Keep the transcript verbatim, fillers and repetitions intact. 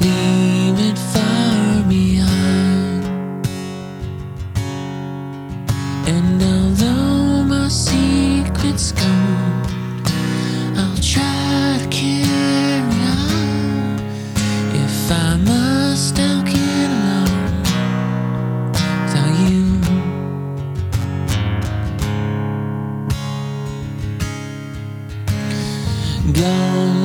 leave it far behind. And although my secret's gone, I'll try to carry on. If I must, I'll get along without you. Gone